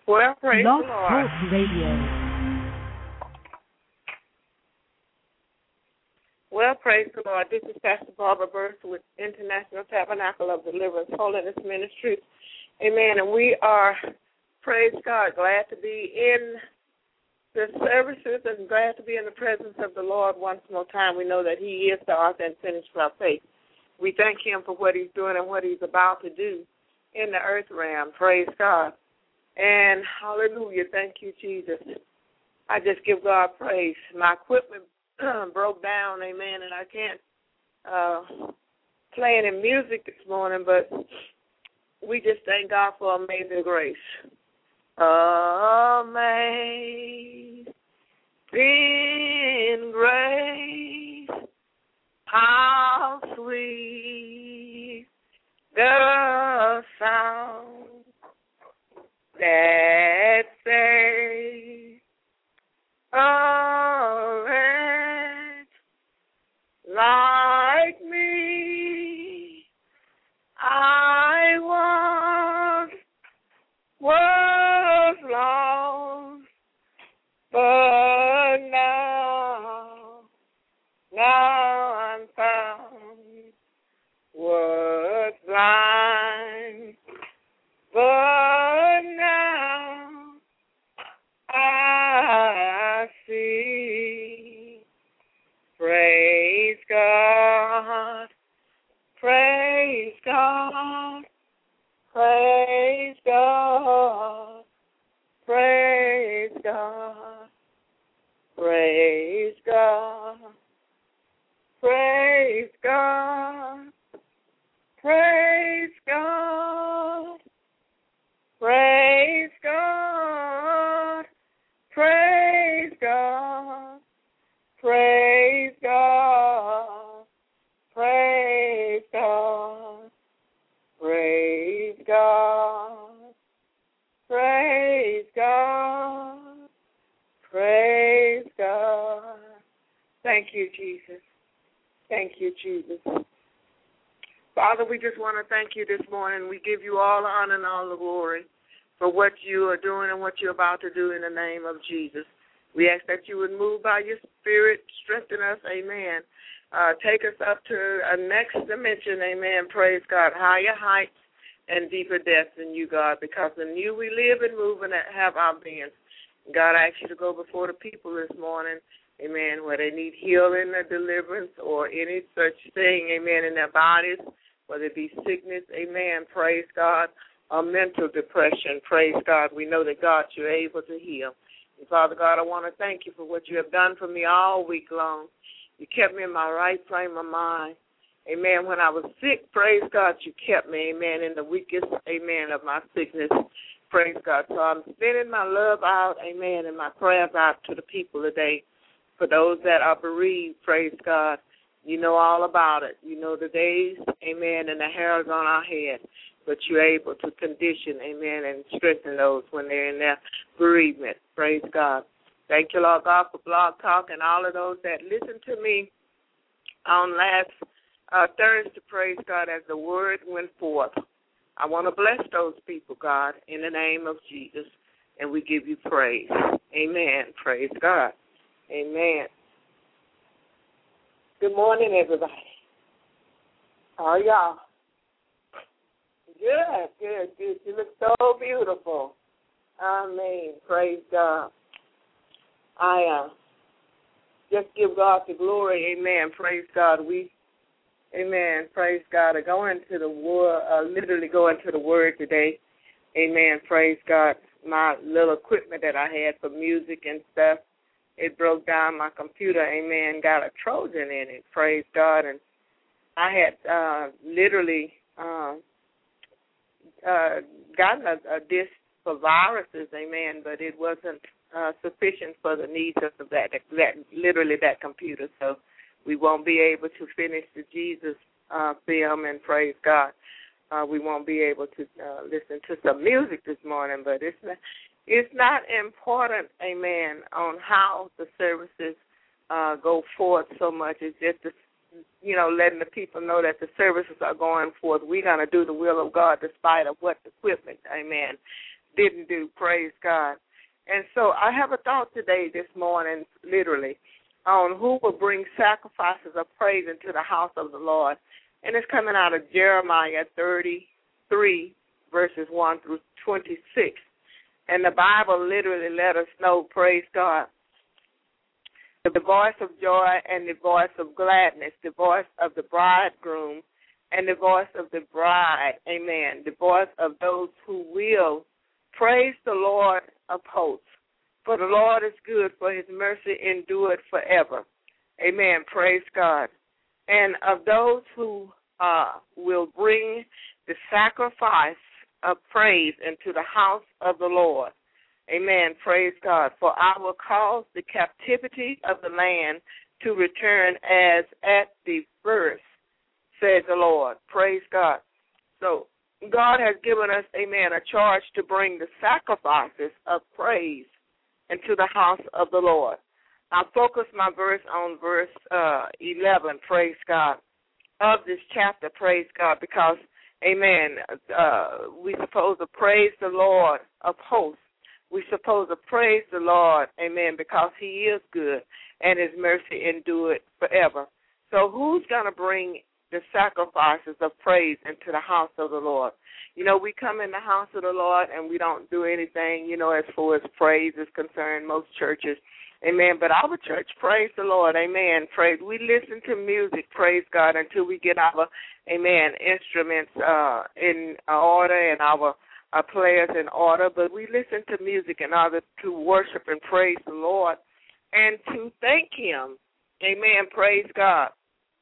Well, praise Blog the Lord. Talk Radio. Well, praise the Lord. This is Pastor Barbara Burst with International Tabernacle of Deliverance Holiness Ministries. Amen. And we are, praise God, glad to be in the services and glad to be in the presence of the Lord once more time. We know that He is the author and finisher of our faith. We thank Him for what He's doing and what He's about to do in the earth realm. Praise God. And hallelujah. Thank you, Jesus. I just give God praise. My equipment broke down, amen, and I can't play any music this morning, but we just thank God for amazing grace. Amazing grace, how sweet the sound that saves a wretch like me. I was lost, but now I'm found. Was blind, but now I see. Praise God, praise God, praise God, praise God, praise God, praise God, praise God, praise God, praise God, praise God, praise God, praise God, praise God, praise God. Thank you, Jesus. Thank you, Jesus. Father, we just want to thank you this morning. We give you all the honor and all the glory for what you are doing and what you're about to do in the name of Jesus. We ask that you would move by your Spirit, strengthen us, amen. Take us up to a next dimension, amen. Praise God. Higher heights and deeper depths in you, God, because in you we live and move and have our being. God, I ask you to go before the people this morning, amen, where they need healing or deliverance or any such thing, amen, in their bodies, whether it be sickness, amen, praise God, or mental depression, praise God. We know that, God, you're able to heal. And, Father God, I want to thank you for what you have done for me all week long. You kept me in my right frame of mind. Amen. When I was sick, praise God, you kept me, amen, in the weakest, amen, of my sickness. Praise God. So I'm sending my love out, amen, and my prayers out to the people today. For those that are bereaved, praise God, you know all about it. You know the days, amen, and the hairs on our head. But you're able to condition, amen, and strengthen those when they're in their bereavement. Praise God. Thank you, Lord God, for Blog Talk and all of those that listened to me on last Thursday, praise God, as the word went forth. I want to bless those people, God, in the name of Jesus, and we give you praise. Amen. Praise God. Amen. Good morning, everybody. How are y'all? Good. You look so beautiful. Amen. Praise God. I just give God the glory. Amen. Praise God. Amen. Praise God. I go into the word, literally go into the word today. Amen. Praise God. My little equipment that I had for music and stuff, it broke down. My computer, amen, got a Trojan in it. Praise God. And I had literally gotten a disc for viruses, amen, but it wasn't sufficient for the needs of that computer. So we won't be able to finish the Jesus film, and praise God. We won't be able to listen to some music this morning, but it's not important, amen, on how the services go forth so much. It's just, letting the people know that the services are going forth. We're going to do the will of God despite of what equipment, amen, didn't do. Praise God. And so I have a thought today, this morning, literally, on who will bring sacrifices of praise into the house of the Lord. And it's coming out of Jeremiah 33, verses 1 through 26. And the Bible literally let us know, praise God, the voice of joy and the voice of gladness, the voice of the bridegroom and the voice of the bride, amen, the voice of those who will praise the Lord of hosts. For the Lord is good, for his mercy endureth forever. Amen, praise God. And of those who will bring the sacrifice of praise into the house of the Lord. Amen, praise God. For I will cause the captivity of the land to return as at the first, says the Lord. Praise God. So God has given us, amen, a charge to bring the sacrifices of praise into the house of the Lord. I focus my verse on verse 11, praise God, of this chapter, praise God, because, amen, we're supposed to praise the Lord of hosts. We're supposed to praise the Lord, amen, because he is good and his mercy endureth forever. So who's going to bring the sacrifices of praise into the house of the Lord? You know, we come in the house of the Lord and we don't do anything, you know, as far as praise is concerned, most churches. Amen. But our church, praise the Lord. Amen. Praise. We listen to music, praise God, until we get our, amen, instruments in order and our players in order. But we listen to music in order to worship and praise the Lord and to thank him. Amen. Praise God.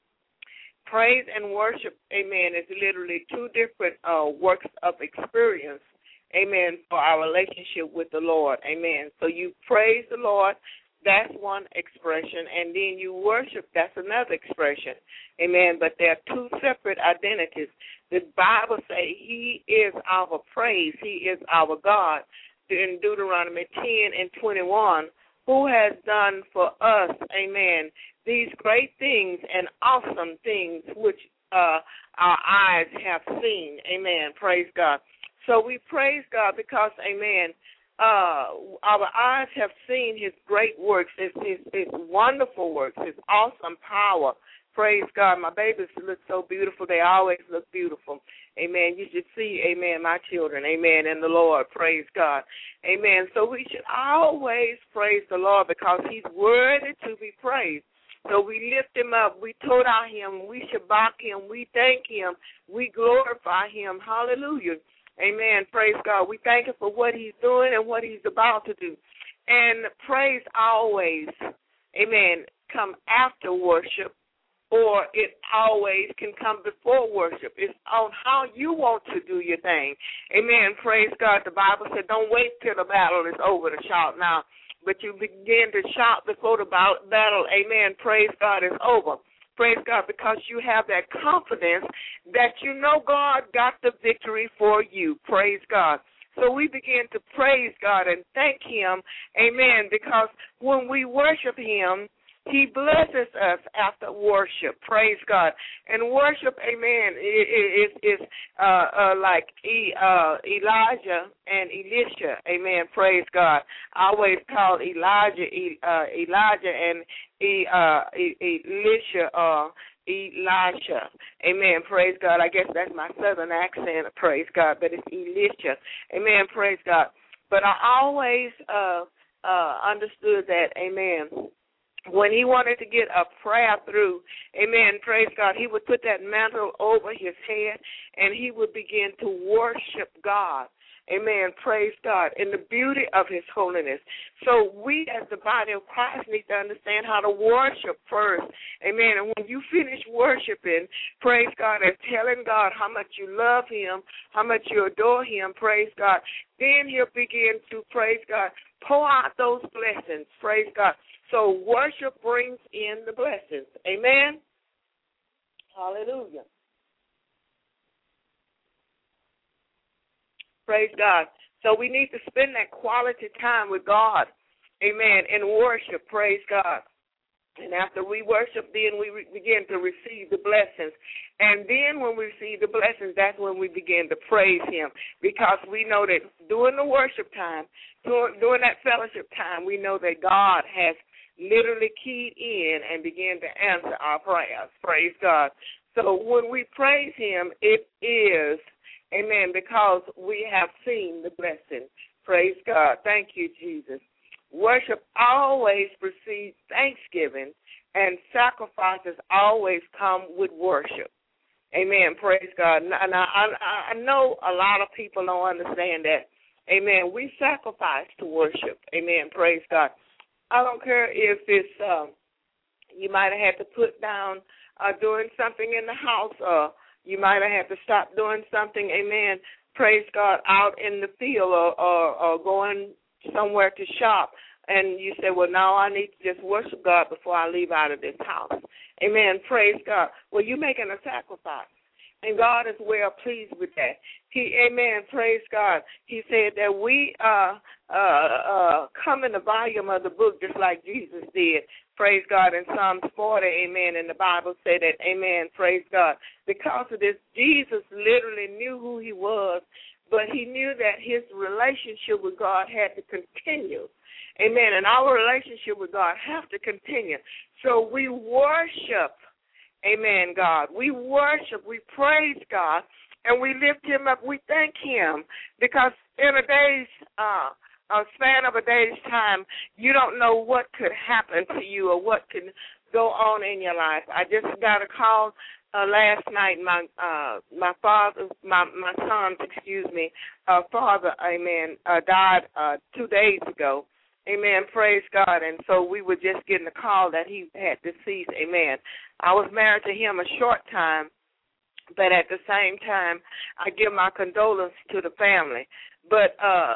Praise and worship, amen, is literally two different works of experience, amen, for our relationship with the Lord, amen. So you praise the Lord, that's one expression, and then you worship, that's another expression, amen. But there are two separate identities. The Bible says he is our praise, he is our God. In Deuteronomy 10 and 21, who has done for us, amen, these great things and awesome things which our eyes have seen. Amen. Praise God. So we praise God because, amen, our eyes have seen his great works, his wonderful works, his awesome power. Praise God. My babies look so beautiful. They always look beautiful. Amen. You should see, amen, my children, amen, in the Lord. Praise God. Amen. So we should always praise the Lord because he's worthy to be praised. So we lift him up, we todah him, we shabak him, we thank him, we glorify him. Hallelujah. Amen. Praise God. We thank him for what he's doing and what he's about to do. And praise always, amen, come after worship, or it always can come before worship. It's on how you want to do your thing. Amen. Praise God. The Bible said don't wait till the battle is over to shout now, but you begin to shout before the battle, amen, praise God, is over. Praise God, because you have that confidence that you know God got the victory for you. Praise God. So we begin to praise God and thank him, amen, because when we worship him, he blesses us after worship. Praise God. And worship, amen, is like Elijah and Elisha. Amen. Praise God. I always call Elijah and Elisha Elisha. Amen. Praise God. I guess that's my southern accent. Praise God. But it's Elisha. Amen. Praise God. But I always understood that, amen, when he wanted to get a prayer through, amen, praise God, he would put that mantle over his head and he would begin to worship God. Amen, praise God, in the beauty of his holiness. So we as the body of Christ need to understand how to worship first. Amen, and when you finish worshiping, praise God, and telling God how much you love him, how much you adore him, praise God, then he'll begin to, praise God, pour out those blessings, praise God. So worship brings in the blessings. Amen? Hallelujah. Praise God. So we need to spend that quality time with God. Amen. In worship. Praise God. And after we worship, then we begin to receive the blessings. And then when we receive the blessings, that's when we begin to praise him, because we know that during the worship time, during that fellowship time, we know that God has literally keyed in and began to answer our prayers. Praise God. So when we praise him, it is, amen, because we have seen the blessing. Praise God. Thank you, Jesus. Worship always precedes thanksgiving, and sacrifices always come with worship. Amen. Praise God. And I know a lot of people don't understand that. Amen. We sacrifice to worship. Amen. Praise God. I don't care if it's you might have had to put down doing something in the house, or you might have had to stop doing something. Amen. Praise God, out in the field, or going somewhere to shop, and you say, well, now I need to just worship God before I leave out of this house. Amen. Praise God. Well, you're making a sacrifice, and God is well pleased with that. Amen. Praise God. He said that we come in the volume of the book just like Jesus did. Praise God. In Psalms 40, amen, and the Bible said that, amen, praise God. Because of this, Jesus literally knew who he was, but he knew that his relationship with God had to continue. Amen. And our relationship with God have to continue. So we worship, amen, God. We worship, we praise God, and we lift him up. We thank him, because in a day's span of a day's time, you don't know what could happen to you or what can go on in your life. I just got a call last night. My son's father, amen, died 2 days ago. Amen, praise God. And so we were just getting a call that he had deceased. Amen. I was married to him a short time, but at the same time, I give my condolences to the family. But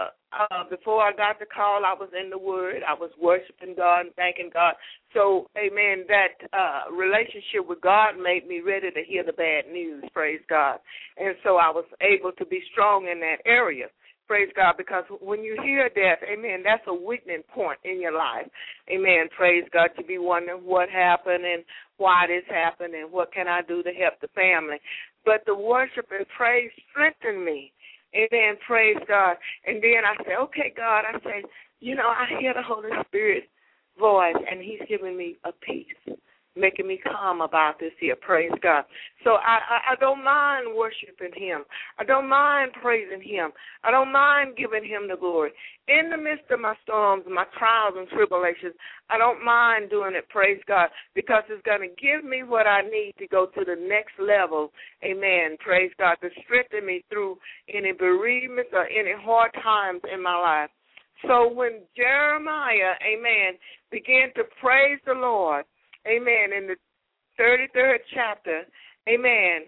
before I got the call, I was in the Word. I was worshiping God and thanking God. So, amen, that relationship with God made me ready to hear the bad news, praise God. And so I was able to be strong in that area. Praise God, because when you hear death, amen, that's a weakening point in your life. Amen, praise God, to be wondering what happened and why this happened and what can I do to help the family. But the worship and praise strengthened me. Amen, praise God. And then I say, okay, God, I say, I hear the Holy Spirit voice, and he's giving me a peace, making me calm about this here, praise God. So I don't mind worshiping him. I don't mind praising him. I don't mind giving him the glory. In the midst of my storms, my trials and tribulations, I don't mind doing it, praise God, because it's going to give me what I need to go to the next level, amen, praise God, to strengthen me through any bereavements or any hard times in my life. So when Jeremiah, amen, began to praise the Lord, amen, in the 33rd chapter, amen,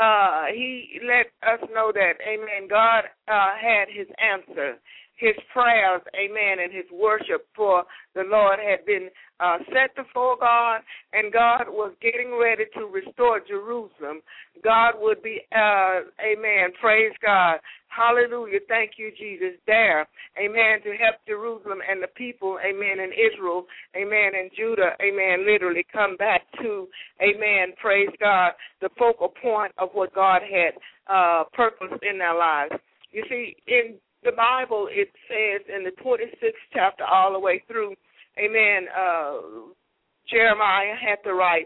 he let us know that, amen, God had his answer, his prayers, amen, and his worship for the Lord had been set before God, and God was getting ready to restore Jerusalem. God would be, amen, praise God, hallelujah, thank you, Jesus, there, amen, to help Jerusalem and the people, amen, in Israel, amen, and Judah, amen, literally come back to, amen, praise God, the focal point of what God had purposed in their lives. You see, in the Bible, it says in the 26th chapter all the way through, amen, Jeremiah had to write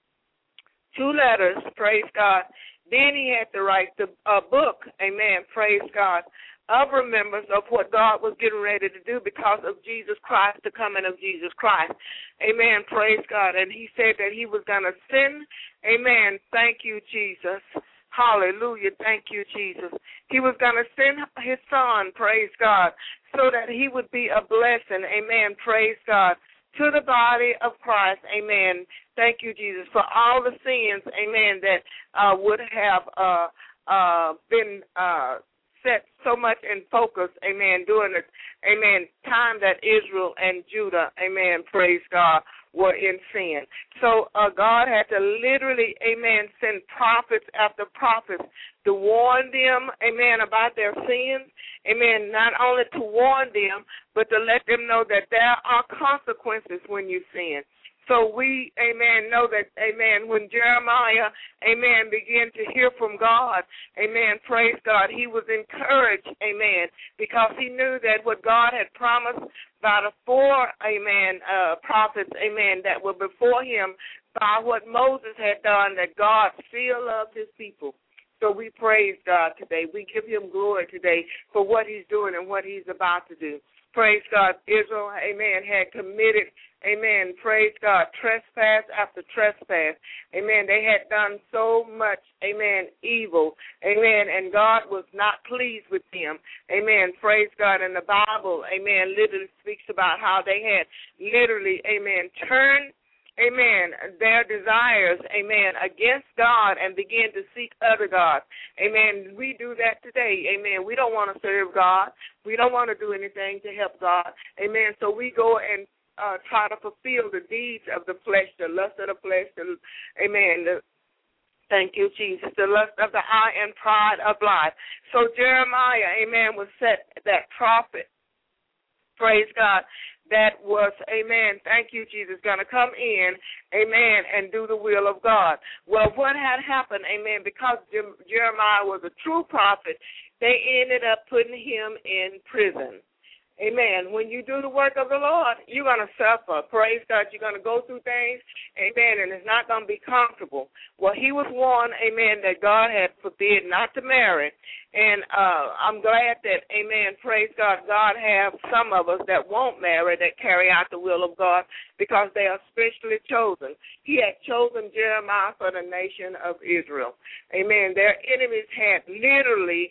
2 letters, praise God. Then he had to write a book, amen, praise God, of remembrance of what God was getting ready to do because of Jesus Christ, the coming of Jesus Christ. Amen, praise God. And he said that he was going to send, amen, thank you, Jesus. Hallelujah. Thank you, Jesus. He was going to send his son, praise God, so that he would be a blessing, amen, praise God, to the body of Christ, amen. Thank you, Jesus, for all the sins, amen, that would have been set so much in focus, amen, during the, amen, time that Israel and Judah, amen, praise God, were in sin. So God had to literally, amen, send prophets after prophets to warn them, amen, about their sins, amen, not only to warn them, but to let them know that there are consequences when you sin. So we, amen, know that, amen, when Jeremiah, amen, began to hear from God, amen, praise God, he was encouraged, amen, because he knew that what God had promised by the four, amen, prophets, amen, that were before him, by what Moses had done, that God still loved his people. So we praise God today. We give him glory today for what he's doing and what he's about to do. Praise God. Israel, amen, had committed, amen, praise God, trespass after trespass. Amen. They had done so much, amen, evil. Amen. And God was not pleased with them. Amen. Praise God. And the Bible, amen, literally speaks about how they had literally, amen, turned, amen, their desires, amen, against God and begin to seek other gods. Amen. We do that today. Amen. We don't want to serve God. We don't want to do anything to help God. Amen. So we go and try to fulfill the deeds of the flesh, the lust of the flesh, amen, thank you, Jesus, the lust of the eye and pride of life. So Jeremiah, amen, was set that prophet, praise God, that was, amen, thank you, Jesus, going to come in, amen, and do the will of God. Well, what had happened, amen, because Jeremiah was a true prophet, they ended up putting him in prison. Amen. When you do the work of the Lord, you're going to suffer. Praise God. You're going to go through things, amen, and it's not going to be comfortable. Well, he was warned, amen, that God had forbid not to marry. And I'm glad that, amen, praise God, God have some of us that won't marry, that carry out the will of God because they are specially chosen. He had chosen Jeremiah for the nation of Israel. Amen. Their enemies had literally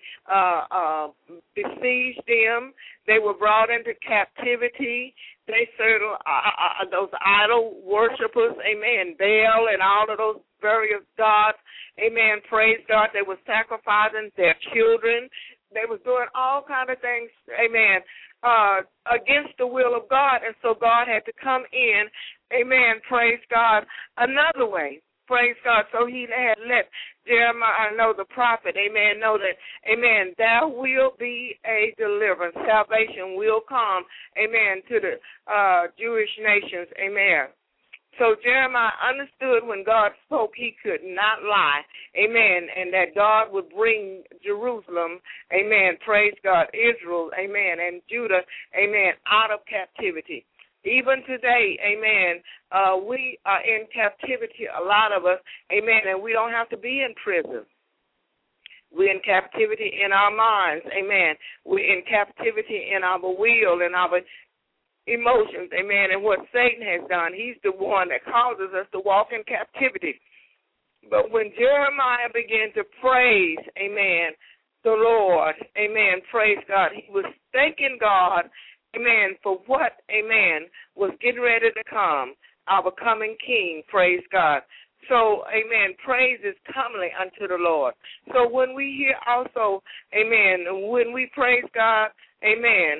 besieged them. They were brought into captivity. They served those idol worshipers, amen, Baal and all of those various gods, amen, praise God. They were sacrificing their children. They were doing all kind of things, amen, against the will of God. And so God had to come in, amen, praise God, another way. Praise God. So he had let Jeremiah know, the prophet, amen, know that, amen, there will be a deliverance. Salvation will come, amen, to the Jewish nations, amen. So Jeremiah understood when God spoke, he could not lie, amen, and that God would bring Jerusalem, amen, praise God, Israel, amen, and Judah, amen, out of captivity. Even today, amen, we are in captivity, a lot of us, amen, and we don't have to be in prison. We're in captivity in our minds, amen. We're in captivity in our will and our emotions, amen, and what Satan has done. He's the one that causes us to walk in captivity. But when Jeremiah began to praise, amen, the Lord, amen, praise God, he was thanking God, amen, for what, amen, was getting ready to come, our coming King, praise God. So, amen, praise is comely unto the Lord. So when we hear also, amen, when we praise God, amen,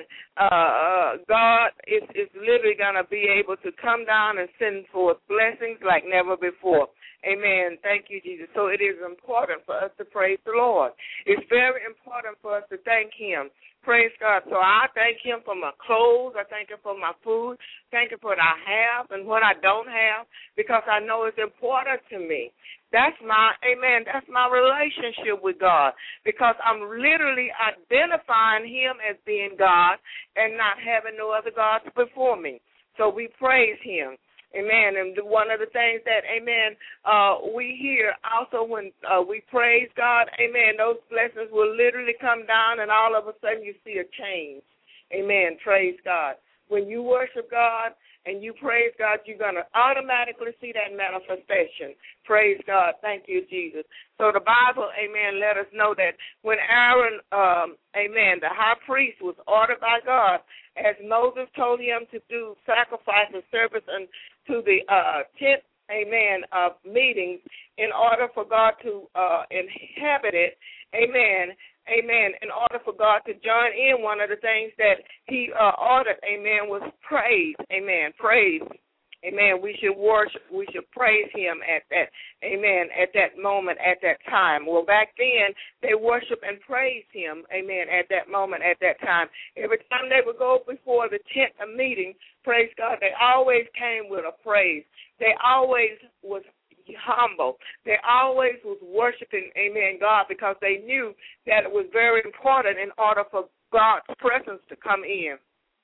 God is literally going to be able to come down and send forth blessings like never before. Amen. Thank you, Jesus. So it is important for us to praise the Lord. It's very important for us to thank him. Praise God. So I thank him for my clothes. I thank him for my food. Thank him for what I have and what I don't have, because I know it's important to me. That's my, amen, that's my relationship with God, because I'm literally identifying him as being God and not having no other gods before me. So we praise him. Amen. And one of the things that, amen, we hear also when we praise God, amen, those blessings will literally come down and all of a sudden you see a change. Amen. Praise God. When you worship God and you praise God, you're going to automatically see that manifestation. Praise God. Thank you, Jesus. So the Bible, amen, let us know that when Aaron, amen, the high priest was ordered by God, as Moses told him to do sacrifice and service to the tent, amen, of meetings in order for God to inhabit it, amen, amen, in order for God to join in, one of the things that he ordered, amen, was praise, amen, praise. Amen. We should worship. We should praise him at that, amen, at that moment, at that time. Well, back then, they worship and praise him, amen, at that moment, at that time. Every time they would go before the tent of meeting, praise God, they always came with a praise. They always was humble. They always was worshiping, amen, God, because they knew that it was very important in order for God's presence to come in.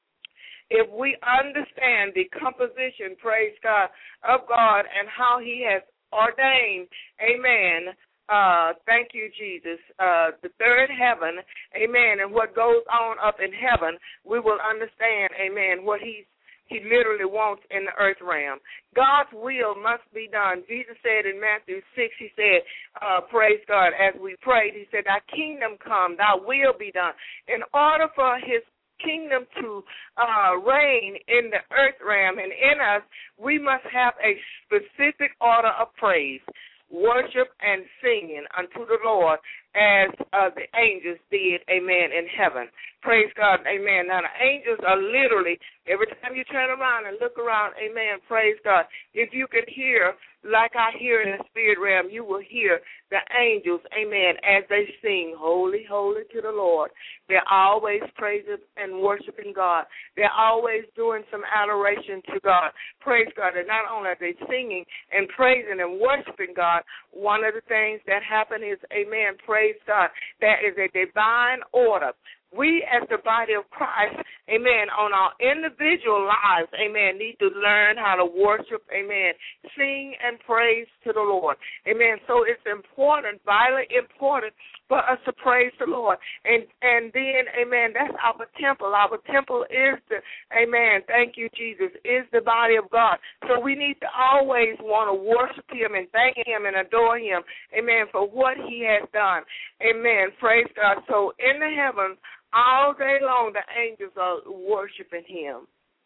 If we understand the composition, praise God, of God and how he has ordained, amen, thank you, Jesus, the third heaven, amen, and what goes on up in heaven, we will understand, amen, what he literally wants in the earth realm. God's will must be done. Jesus said in Matthew 6, he said, praise God, as we prayed, he said, thy kingdom come, thy will be done. In order for his kingdom to reign in the earth realm and in us, we must have a specific order of praise, worship, and singing unto the Lord as the angels did, amen, in heaven. Praise God, amen. Now, the angels are literally, every time you turn around and look around, amen, praise God, if you could hear, like I hear in the spirit realm, you will hear the angels, amen, as they sing, holy, holy to the Lord. They're always praising and worshiping God. They're always doing some adoration to God. Praise God. And not only are they singing and praising and worshiping God, one of the things that happen is, amen, praise God, that is a divine order. We as the body of Christ, amen, on our individual lives, amen, need to learn how to worship, amen, sing and praise to the Lord. Amen. So it's important, vitally important for us to praise the Lord. And then, amen, that's our temple. Our temple is the, amen, thank you, Jesus, is the body of God. So we need to always want to worship him and thank him and adore him, amen, for what he has done. Amen. Praise God. So in the heavens, all day long, the angels are worshiping him.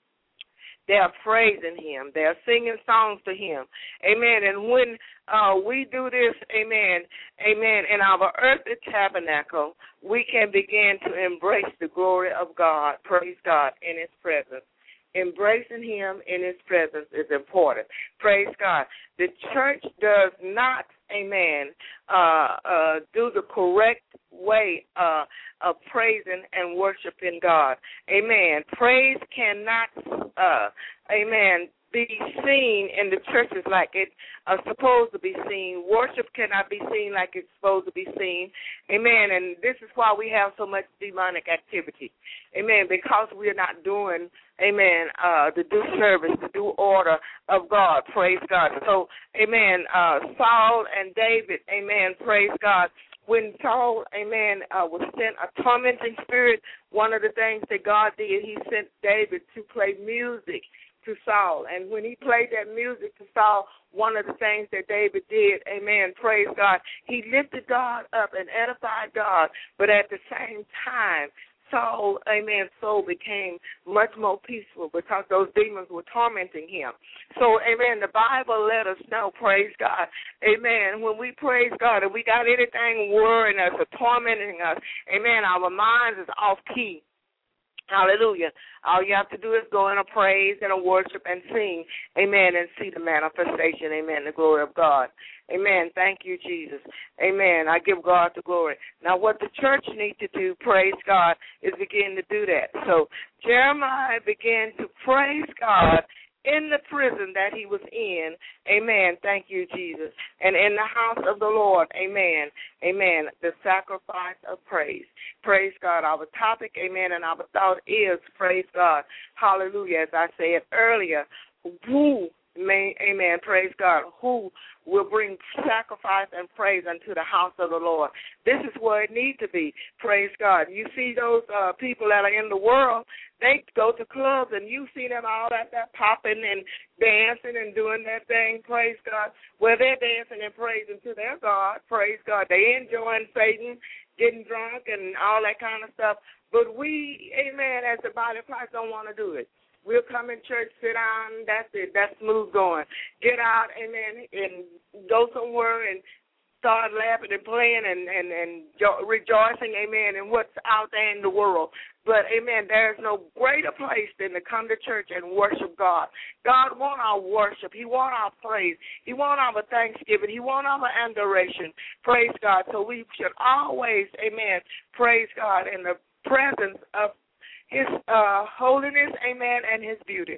They are praising him. They are singing songs to him. Amen. And when we do this, amen, amen, in our earthly tabernacle, we can begin to embrace the glory of God, praise God, in his presence. Embracing him in his presence is important. Praise God. The church does not, amen, do the correct way of praising and worshiping God. Amen. Praise cannot, amen, be seen in the churches like it's supposed to be seen. Worship cannot be seen like it's supposed to be seen. Amen. And this is why we have so much demonic activity. Amen. Because we are not doing, amen, the due service, the due order of God. Praise God. So, amen, Saul and David, amen, praise God. When Saul, amen, was sent a tormenting spirit, one of the things that God did, he sent David to play music to Saul. And when he played that music to Saul, one of the things that David did, amen, praise God, he lifted God up and edified God. But at the same time, Saul, amen, soul became much more peaceful because those demons were tormenting him. So, amen, the Bible let us know, praise God, amen, when we praise God and we got anything worrying us or tormenting us, amen, our minds is off key. Hallelujah. All you have to do is go in a praise and a worship and sing, amen, and see the manifestation, amen, the glory of God. Amen. Thank you, Jesus. Amen. I give God the glory. Now, what the church needs to do, praise God, is begin to do that. So Jeremiah began to praise God in the prison that he was in. Amen. Thank you, Jesus. And in the house of the Lord. Amen. Amen. The sacrifice of praise. Praise God. Our topic, amen, and our thought is praise God. Hallelujah. As I said earlier, who, amen, praise God, who will bring sacrifice and praise unto the house of the Lord. This is where it needs to be. Praise God. You see those people that are in the world, they go to clubs and you see them all out there popping and dancing and doing their thing, praise God. Well, they're dancing and praising to their God, praise God. They enjoying Satan, getting drunk and all that kind of stuff. But we, amen, as the body of Christ don't want to do it. We'll come in church, sit down, that's it. That's smooth going. Get out, amen, and go somewhere and start laughing and playing and rejoicing, amen, in what's out there in the world. But, amen, there's no greater place than to come to church and worship God. God wants our worship. He wants our praise. He wants our thanksgiving. He wants our adoration. Praise God. So we should always, amen, praise God in the presence of his holiness, amen, and his beauty.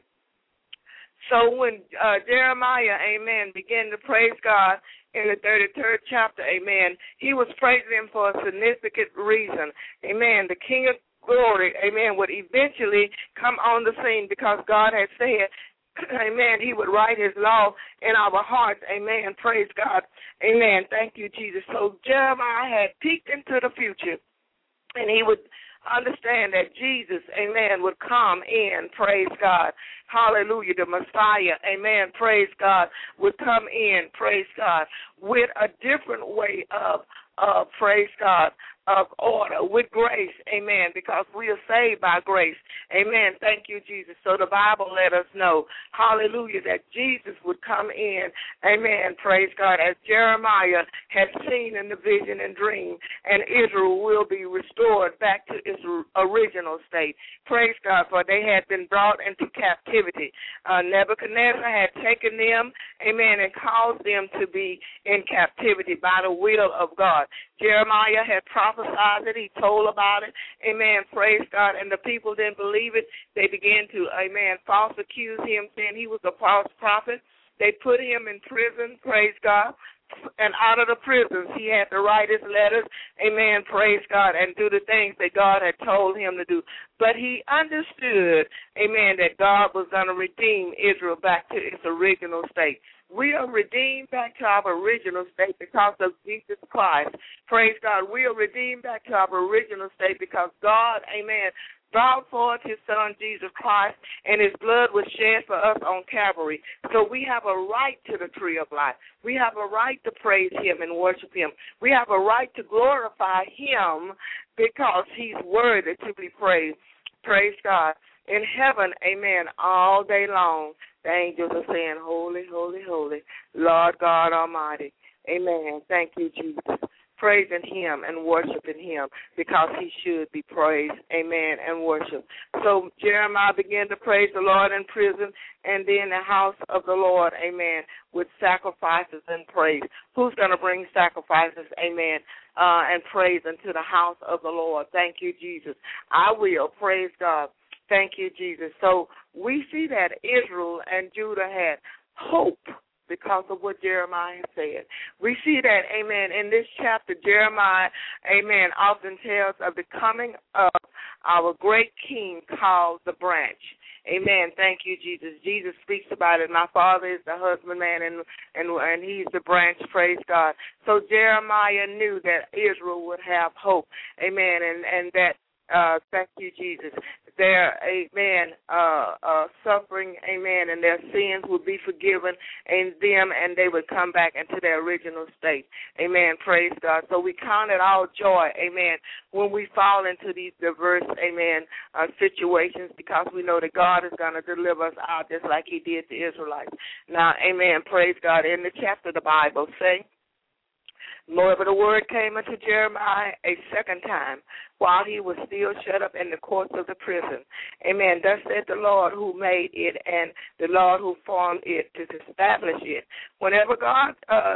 So when Jeremiah, amen, began to praise God in the 33rd chapter, amen, he was praising him for a significant reason. Amen. The King of Glory, amen, would eventually come on the scene because God had said, amen, he would write his law in our hearts. Amen. Praise God. Amen. Thank you, Jesus. So Jeremiah had peeked into the future, and he would understand that Jesus, amen, would come in, praise God, hallelujah, the Messiah, amen, praise God, would come in, praise God, with a different way of praise God, of order, with grace, amen, because we are saved by grace, amen, thank you, Jesus. So the Bible let us know, hallelujah, that Jesus would come in, amen, praise God, as Jeremiah had seen in the vision and dream, and Israel will be restored back to its original state. Praise God, for they had been brought into captivity. Nebuchadnezzar had taken them, amen, and caused them to be in captivity by the will of God. Jeremiah had prophesied it. He told about it. Amen. Praise God. And the people didn't believe it. They began to, amen, false accuse him, saying he was a false prophet. They put him in prison. Praise God. And out of the prisons, he had to write his letters, amen, praise God, and do the things that God had told him to do. But he understood, amen, that God was going to redeem Israel back to its original state. We are redeemed back to our original state because of Jesus Christ. Praise God. We are redeemed back to our original state because God, amen, brought forth his son, Jesus Christ, and his blood was shed for us on Calvary. So we have a right to the tree of life. We have a right to praise him and worship him. We have a right to glorify him because he's worthy to be praised. Praise God. In heaven, amen, all day long, the angels are saying, holy, holy, holy, Lord God Almighty. Amen. Thank you, Jesus. Praising him and worshiping him because he should be praised, amen, and worshiped. So Jeremiah began to praise the Lord in prison and then the house of the Lord, amen, with sacrifices and praise. Who's going to bring sacrifices, amen, and praise into the house of the Lord? Thank you, Jesus. I will. Praise God. Thank you, Jesus. So we see that Israel and Judah had hope because of what Jeremiah said. We see that, amen, in this chapter, Jeremiah, amen, often tells of the coming of our great king called the branch. Amen. Thank you, Jesus. Jesus speaks about it. My father is the husbandman, and he's the branch. Praise God. So Jeremiah knew that Israel would have hope. Amen. And that, thank you, Jesus, their, amen, suffering, amen, and their sins would be forgiven in them, and they would come back into their original state. Amen. Praise God. So we count it all joy, amen, when we fall into these diverse, amen, situations, because we know that God is going to deliver us out just like he did the Israelites. Now, amen, praise God. In the chapter of the Bible, say, moreover, the word came unto Jeremiah a second time while he was still shut up in the courts of the prison. Amen. Thus said the Lord who made it and the Lord who formed it to establish it. Whenever God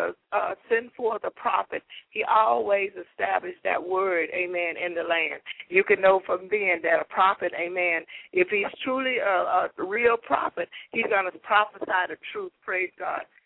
sent forth a prophet, he always established that word, amen, in the land. You can know from then that a prophet, amen, if he's truly a real prophet, he's going to prophesy the truth, praise God.